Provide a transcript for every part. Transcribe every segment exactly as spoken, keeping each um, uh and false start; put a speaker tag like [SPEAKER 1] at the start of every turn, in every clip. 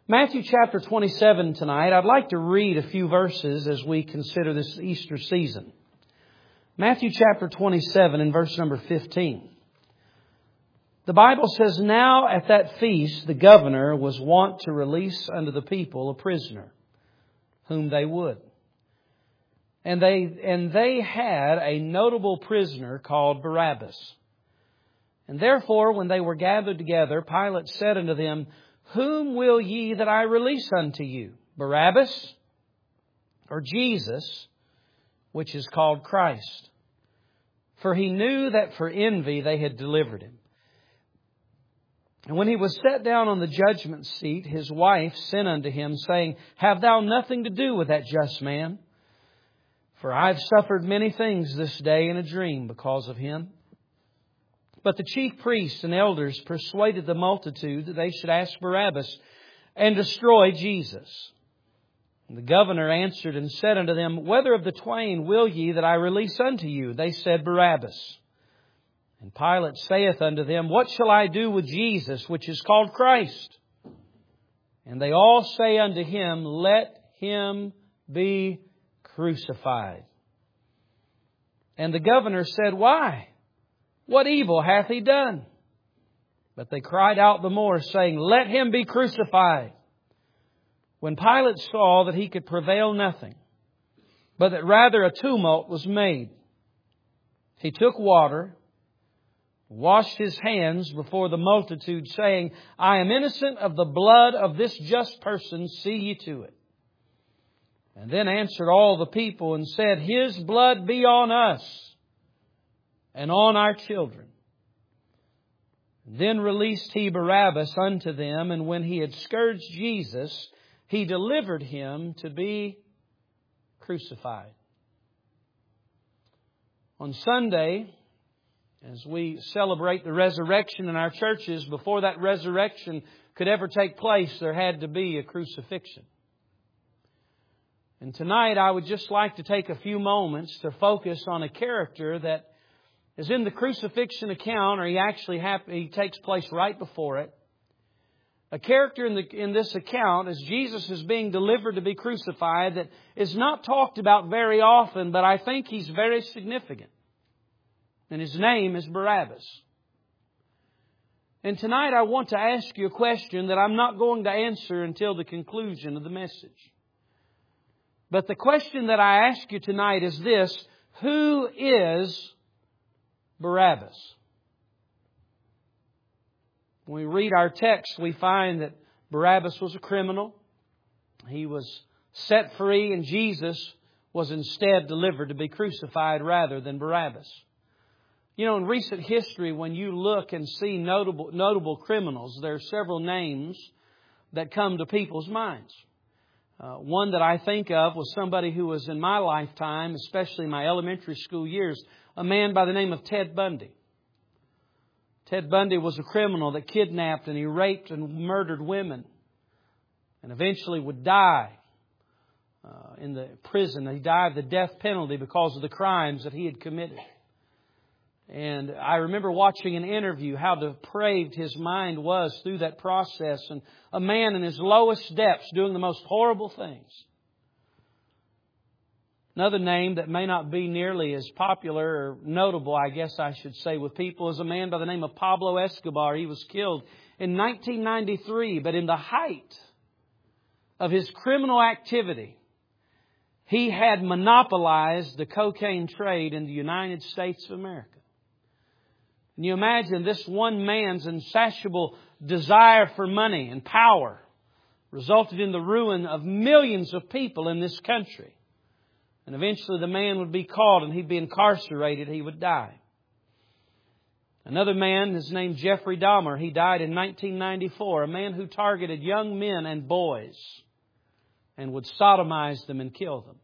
[SPEAKER 1] Matthew chapter twenty-seven tonight. I'd like to read a few verses as we consider this Easter season. Matthew chapter twenty-seven and verse number fifteen. The Bible says, "Now at that feast the governor was wont to release unto the people a prisoner, whom they would. And they, and they had a notable prisoner called Barabbas. And therefore, when they were gathered together, Pilate said unto them, Whom will ye that I release unto you, Barabbas or Jesus, which is called Christ? For he knew that for envy they had delivered him. And when he was set down on the judgment seat, his wife sent unto him, saying, Have thou nothing to do with that just man? For I have suffered many things this day in a dream because of him. But the chief priests and elders persuaded the multitude that they should ask Barabbas and destroy Jesus. And the governor answered and said unto them, Whether of the twain will ye that I release unto you? They said, Barabbas. And Pilate saith unto them, What shall I do with Jesus, which is called Christ? And they all say unto him, Let him be crucified. And the governor said, Why? What evil hath he done? But they cried out the more, saying, Let him be crucified. When Pilate saw that he could prevail nothing, but that rather a tumult was made, he took water, washed his hands before the multitude, saying, I am innocent of the blood of this just person, see ye to it. And then answered all the people and said, His blood be on us and on our children. Then released he Barabbas unto them, and when he had scourged Jesus, he delivered him to be crucified. On Sunday, as we celebrate the resurrection in our churches, before that resurrection could ever take place, there had to be a crucifixion. And tonight I would just like to take a few moments to focus on a character that is in the crucifixion account, or he actually hap- he takes place right before it. A character in, the, in this account, as Jesus is being delivered to be crucified, that is not talked about very often, but I think he's very significant. And his name is Barabbas. And tonight I want to ask you a question that I'm not going to answer until the conclusion of the message. But the question that I ask you tonight is this: Who is Barabbas? When we read our text, we find that Barabbas was a criminal. He was set free, and Jesus was instead delivered to be crucified rather than Barabbas. You know, in recent history, when you look and see notable, notable criminals, there are several names that come to people's minds. Uh, one that I think of was somebody who was in my lifetime, especially my elementary school years, a man by the name of Ted Bundy. Ted Bundy was a criminal that kidnapped and he raped and murdered women and eventually would die uh, in the prison. He died of the death penalty because of the crimes that he had committed. And I remember watching an interview how depraved his mind was through that process, and a man in his lowest depths doing the most horrible things. Another name that may not be nearly as popular or notable, I guess I should say, with people is a man by the name of Pablo Escobar. He was killed in nineteen ninety-three, but in the height of his criminal activity, he had monopolized the cocaine trade in the United States of America. Can you imagine this one man's insatiable desire for money and power resulted in the ruin of millions of people in this country? And eventually the man would be caught and he'd be incarcerated. He would die. Another man is named Jeffrey Dahmer. He died in nineteen ninety-four. A man who targeted young men and boys and would sodomize them and kill them.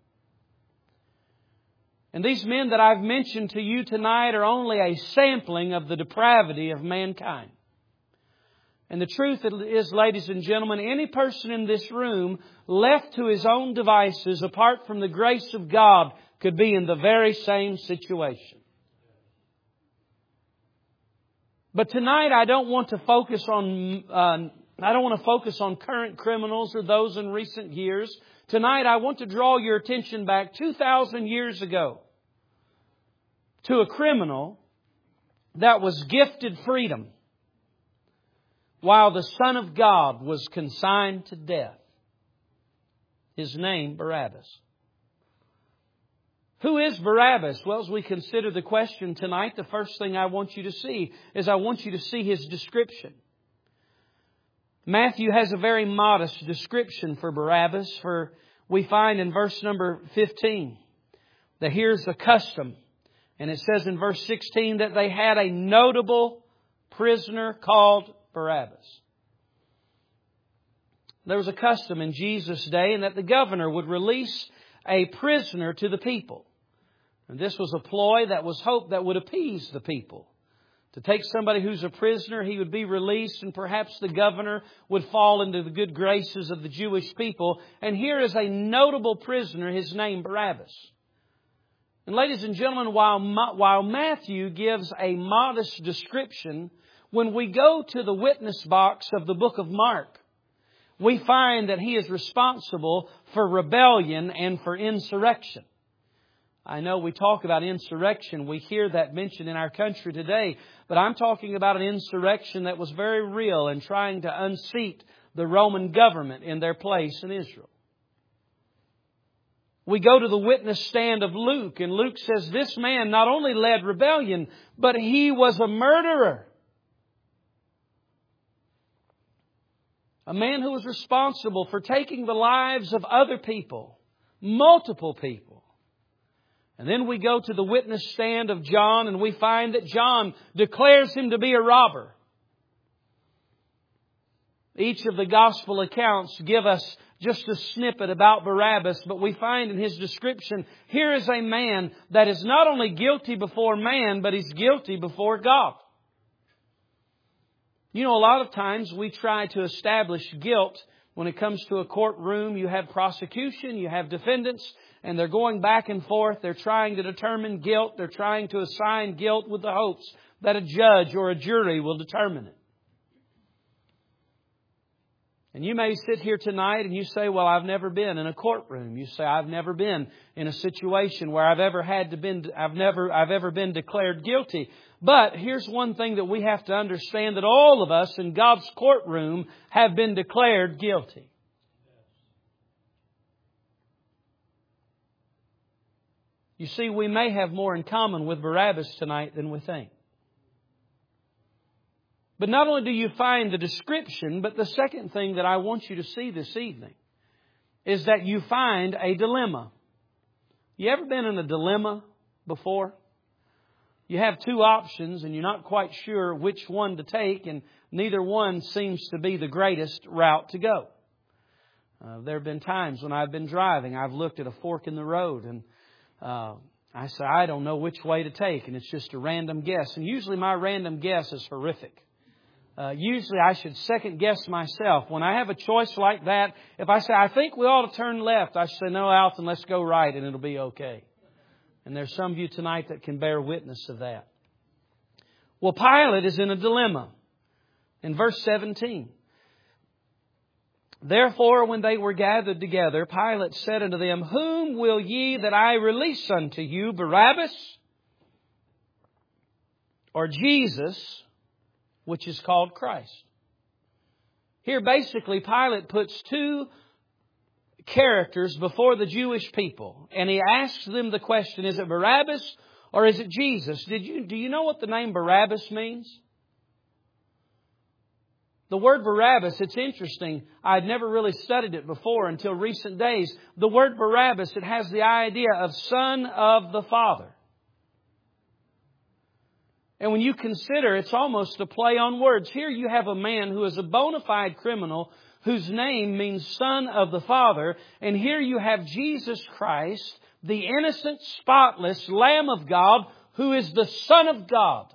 [SPEAKER 1] And these men that I've mentioned to you tonight are only a sampling of the depravity of mankind. And the truth is, ladies and gentlemen, any person in this room left to his own devices, apart from the grace of God, could be in the very same situation. But tonight I don't want to focus on uh, I don't want to focus on current criminals or those in recent years. Tonight I want to draw your attention back two thousand years ago to a criminal that was gifted freedom while the Son of God was consigned to death. His name, Barabbas. Who is Barabbas? Well, as we consider the question tonight, the first thing I want you to see is I want you to see his description. Matthew has a very modest description for Barabbas, for we find in verse number fifteen that here's the custom. And it says in verse sixteen that they had a notable prisoner called Barabbas. There was a custom in Jesus' day, and that the governor would release a prisoner to the people. And this was a ploy that was hoped that would appease the people. To take somebody who's a prisoner, he would be released, and perhaps the governor would fall into the good graces of the Jewish people. And here is a notable prisoner, his name Barabbas. And ladies and gentlemen, while, while Matthew gives a modest description, when we go to the witness box of the book of Mark, we find that he is responsible for rebellion and for insurrection. I know we talk about insurrection. We hear that mentioned in our country today. But I'm talking about an insurrection that was very real in trying to unseat the Roman government in their place in Israel. We go to the witness stand of Luke, and Luke says this man not only led rebellion, but he was a murderer. A man who was responsible for taking the lives of other people, multiple people. And then we go to the witness stand of John, and we find that John declares him to be a robber. Each of the gospel accounts give us just a snippet about Barabbas, but we find in his description, here is a man that is not only guilty before man, but he's guilty before God. You know, a lot of times we try to establish guilt when it comes to a courtroom. You have prosecution, you have defendants, and they're going back and forth. They're trying to determine guilt. They're trying to assign guilt with the hopes that a judge or a jury will determine it. And you may sit here tonight and you say, well, I've never been in a courtroom. You say, I've never been in a situation where I've ever had to been, I've never, I've ever been declared guilty. But here's one thing that we have to understand, that all of us in God's courtroom have been declared guilty. You see, we may have more in common with Barabbas tonight than we think. But not only do you find the description, but the second thing that I want you to see this evening is that you find a dilemma. You ever been in a dilemma before? You have two options and you're not quite sure which one to take, and neither one seems to be the greatest route to go. Uh, there have been times when I've been driving, I've looked at a fork in the road and uh, I say, I don't know which way to take, and it's just a random guess. And usually my random guess is horrific. Uh, usually I should second guess myself. When I have a choice like that, if I say, I think we ought to turn left, I say, no, Alton, let's go right and it'll be okay. And there's some of you tonight that can bear witness of that. Well, Pilate is in a dilemma. In verse seventeen. Therefore, when they were gathered together, Pilate said unto them, Whom will ye that I release unto you, Barabbas, or Jesus, which is called Christ? Here basically Pilate puts two characters before the Jewish people, and he asks them the question, is it Barabbas or is it Jesus? Did you, do you know what the name Barabbas means? The word Barabbas, it's interesting. I'd never really studied it before until recent days. The word Barabbas, it has the idea of son of the Father. And when you consider, it's almost a play on words. Here you have a man who is a bona fide criminal whose name means Son of the Father. And here you have Jesus Christ, the innocent, spotless Lamb of God, who is the Son of God.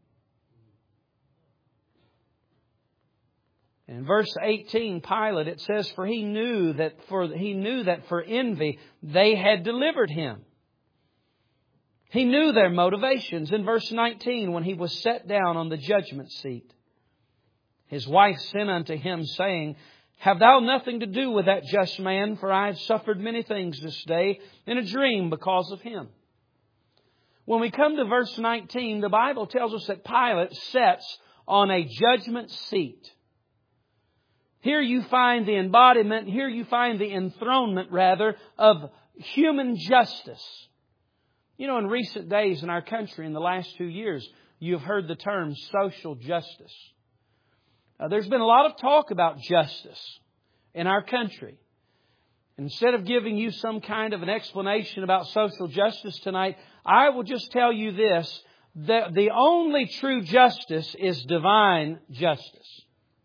[SPEAKER 1] In verse eighteen, Pilate, it says, For he knew that for he knew that for envy they had delivered him. He knew their motivations. In verse nineteen, when he was set down on the judgment seat, His wife sent unto him, saying, Have thou nothing to do with that just man? For I have suffered many things this day in a dream because of him. When we come to verse nineteen, the Bible tells us that Pilate sits on a judgment seat. Here you find the embodiment, here you find the enthronement, rather, of human justice. You know, in recent days in our country, in the last two years, you've heard the term social justice. Uh, there's been a lot of talk about justice in our country. Instead of giving you some kind of an explanation about social justice tonight, I will just tell you this, that the only true justice is divine justice.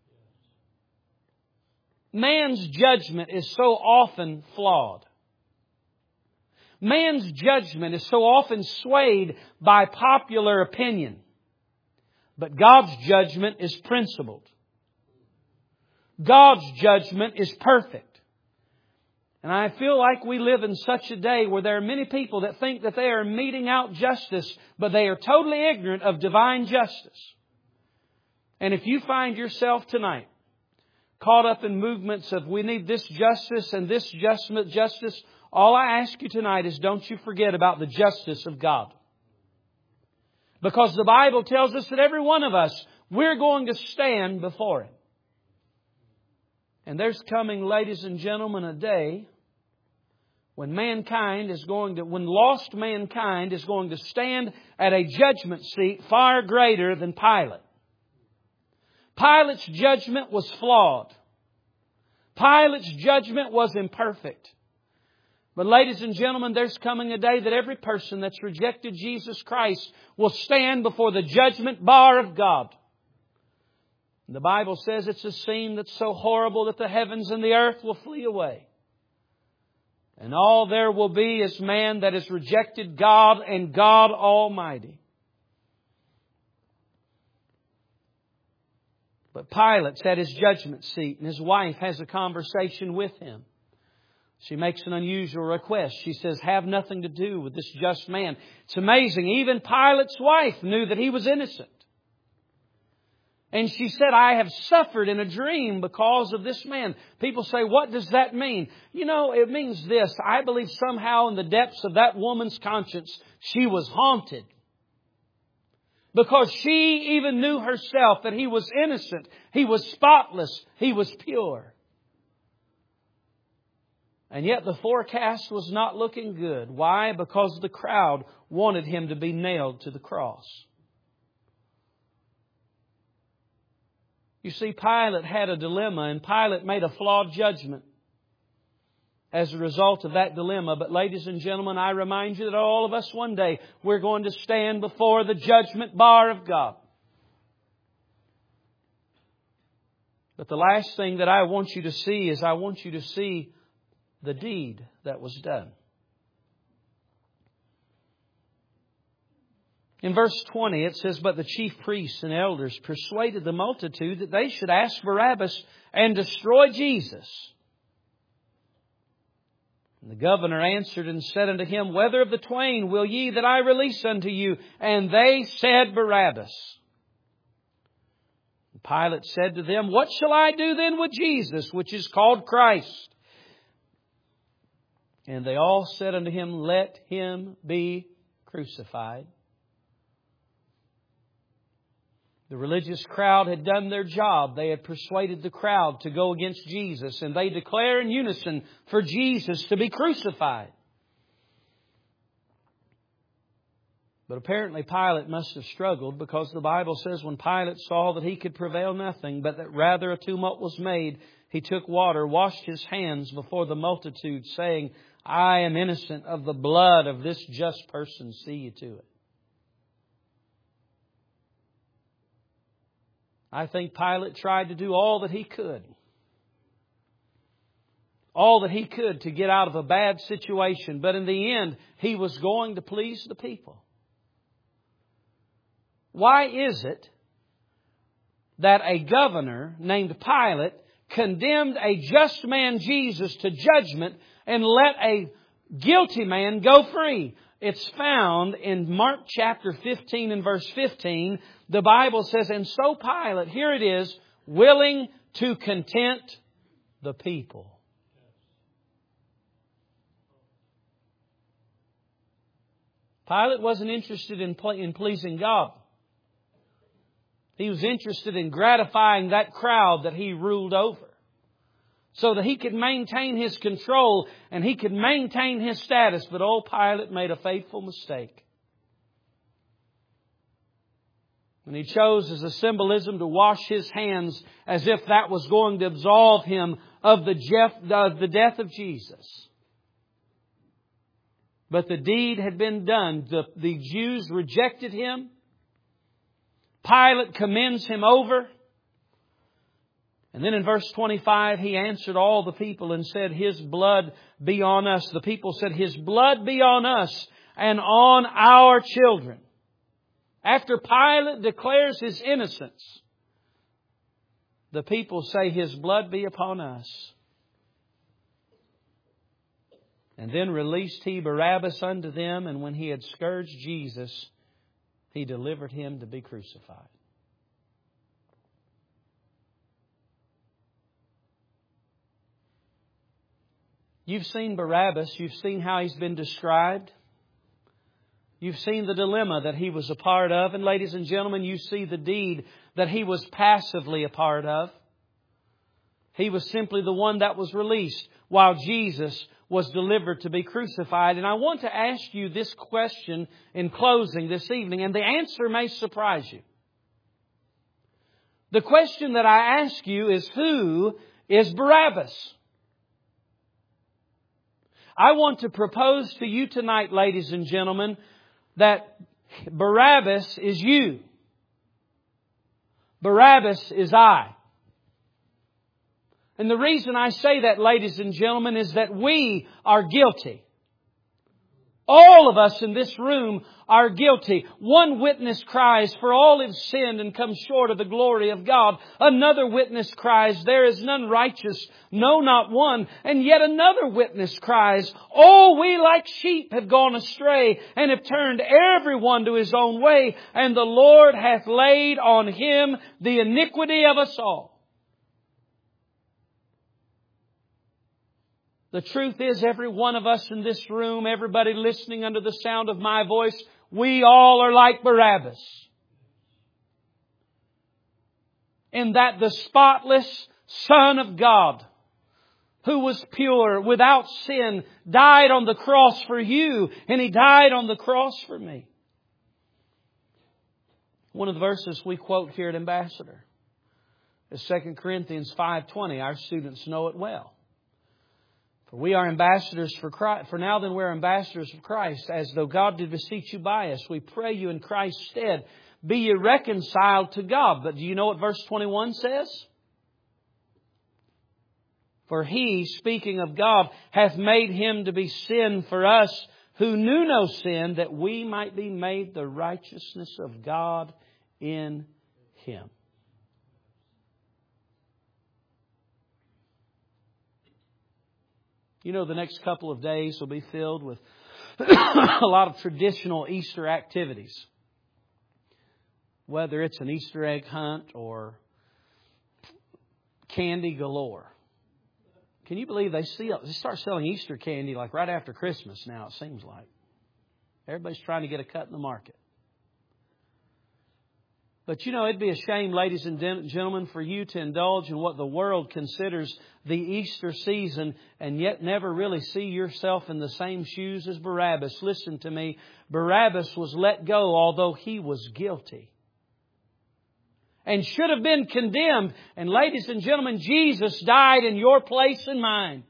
[SPEAKER 1] Man's judgment is so often flawed. Man's judgment is so often swayed by popular opinion. But God's judgment is principled. God's judgment is perfect. And I feel like we live in such a day where there are many people that think that they are meting out justice, but they are totally ignorant of divine justice. And if you find yourself tonight caught up in movements of we need this justice and this justice, all I ask you tonight is don't you forget about the justice of God. Because the Bible tells us that every one of us, we're going to stand before Him. And there's coming, ladies and gentlemen, a day when mankind is going to, when lost mankind is going to stand at a judgment seat far greater than Pilate. Pilate's judgment was flawed. Pilate's judgment was imperfect. But ladies and gentlemen, there's coming a day that every person that's rejected Jesus Christ will stand before the judgment bar of God. The Bible says it's a scene that's so horrible that the heavens and the earth will flee away. And all there will be is man that has rejected God and God Almighty. But Pilate's at his judgment seat and his wife has a conversation with him. She makes an unusual request. She says, have nothing to do with this just man. It's amazing. Even Pilate's wife knew that he was innocent. And she said, I have suffered in a dream because of this man. People say, what does that mean? You know, it means this. I believe somehow in the depths of that woman's conscience, she was haunted. Because she even knew herself that he was innocent. He was spotless. He was pure. And yet the forecast was not looking good. Why? Because the crowd wanted him to be nailed to the cross. You see, Pilate had a dilemma, and Pilate made a flawed judgment as a result of that dilemma. But ladies and gentlemen, I remind you that all of us one day, we're going to stand before the judgment bar of God. But the last thing that I want you to see is I want you to see the deed that was done. In verse twenty, it says, But the chief priests and elders persuaded the multitude that they should ask Barabbas and destroy Jesus. And the governor answered and said unto him, Whether of the twain will ye that I release unto you? And they said, Barabbas. And Pilate said to them, What shall I do then with Jesus, which is called Christ? And they all said unto him, Let him be crucified. The religious crowd had done their job. They had persuaded the crowd to go against Jesus. And they declare in unison for Jesus to be crucified. But apparently Pilate must have struggled, because the Bible says when Pilate saw that he could prevail nothing, but that rather a tumult was made, he took water, washed his hands before the multitude, saying, I am innocent of the blood of this just person. See you to it. I think Pilate tried to do all that he could. All that he could to get out of a bad situation. But in the end, he was going to please the people. Why is it that a governor named Pilate condemned a just man, Jesus, to judgment and let a guilty man go free? It's found in Mark chapter fifteen and verse fifteen. The Bible says, And so Pilate, here it is, willing to content the people. Pilate wasn't interested in, ple- in pleasing God. He was interested in gratifying that crowd that he ruled over, so that he could maintain his control and he could maintain his status. But old Pilate made a fateful mistake. And he chose as a symbolism to wash his hands as if that was going to absolve him of the, Jeff, of the death of Jesus. But the deed had been done. The, the Jews rejected Him. Pilate commends Him over. And then in verse twenty-five, he answered all the people and said, His blood be on us. The people said, His blood be on us and on our children. After Pilate declares his innocence, the people say, His blood be upon us. And then released he Barabbas unto them, and when he had scourged Jesus, he delivered Him to be crucified. You've seen Barabbas. You've seen how he's been described. You've seen the dilemma that he was a part of. And ladies and gentlemen, you see the deed that he was passively a part of. He was simply the one that was released while Jesus was delivered to be crucified. And I want to ask you this question in closing this evening, and the answer may surprise you. The question that I ask you is, who is Barabbas? I want to propose to you tonight, ladies and gentlemen, that Barabbas is you. Barabbas is I. And the reason I say that, ladies and gentlemen, is that we are guilty. All of us in this room are guilty. One witness cries, For all have sinned and come short of the glory of God. Another witness cries, There is none righteous, no, not one. And yet another witness cries, All we like sheep have gone astray, and have turned everyone to his own way, and the Lord hath laid on Him the iniquity of us all. The truth is, every one of us in this room, everybody listening under the sound of my voice, we all are like Barabbas. In that the spotless Son of God, who was pure, without sin, died on the cross for you, and He died on the cross for me. One of the verses we quote here at Ambassador is Second Corinthians five twenty. Our students know it well. For we are ambassadors for Christ. For now then we're ambassadors of Christ, as though God did beseech you by us. We pray you in Christ's stead, be ye reconciled to God. But do you know what verse twenty-one says? For He, speaking of God, hath made Him to be sin for us, who knew no sin, that we might be made the righteousness of God in Him. You know, the next couple of days will be filled with a lot of traditional Easter activities. Whether it's an Easter egg hunt or candy galore. Can you believe they see they start selling Easter candy like right after Christmas now, it seems like. Everybody's trying to get a cut in the market. But you know, it'd be a shame, ladies and gentlemen, for you to indulge in what the world considers the Easter season and yet never really see yourself in the same shoes as Barabbas. Listen to me. Barabbas was let go although he was guilty and should have been condemned. And ladies and gentlemen, Jesus died in your place and mine.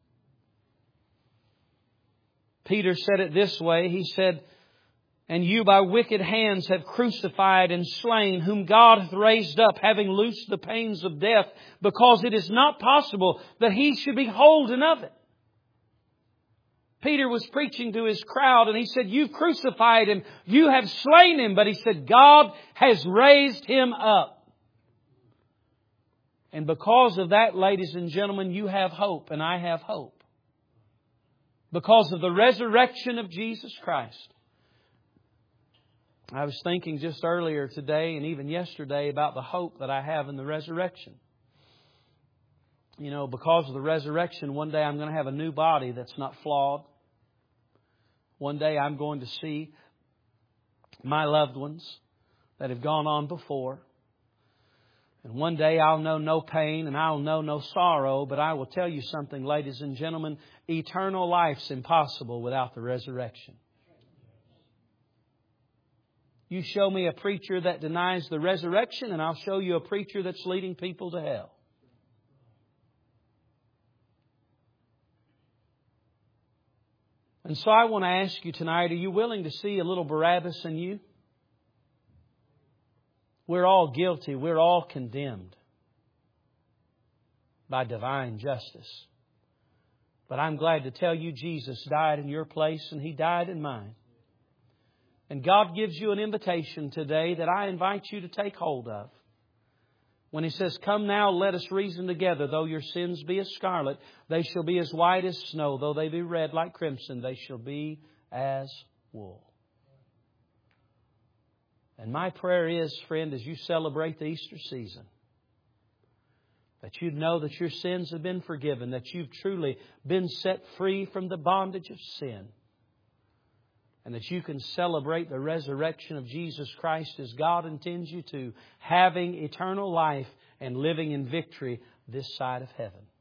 [SPEAKER 1] Peter said it this way. He said, And you by wicked hands have crucified and slain, whom God hath raised up, having loosed the pains of death, because it is not possible that He should be holden of it. Peter was preaching to his crowd and he said, You've crucified Him, you have slain Him. But he said, God has raised Him up. And because of that, ladies and gentlemen, you have hope and I have hope. Because of the resurrection of Jesus Christ. I was thinking just earlier today and even yesterday about the hope that I have in the resurrection. You know, because of the resurrection, one day I'm going to have a new body that's not flawed. One day I'm going to see my loved ones that have gone on before. And one day I'll know no pain and I'll know no sorrow. But I will tell you something, ladies and gentlemen, eternal life's impossible without the resurrection. You show me a preacher that denies the resurrection, and I'll show you a preacher that's leading people to hell. And so I want to ask you tonight, are you willing to see a little Barabbas in you? We're all guilty. We're all condemned by divine justice. But I'm glad to tell you Jesus died in your place and He died in mine. And God gives you an invitation today that I invite you to take hold of. When He says, "Come now, let us reason together. Though your sins be as scarlet, they shall be as white as snow. Though they be red like crimson, they shall be as wool." And my prayer is, friend, as you celebrate the Easter season, that you'd know that your sins have been forgiven, that you've truly been set free from the bondage of sin, and that you can celebrate the resurrection of Jesus Christ as God intends you to, having eternal life and living in victory this side of heaven.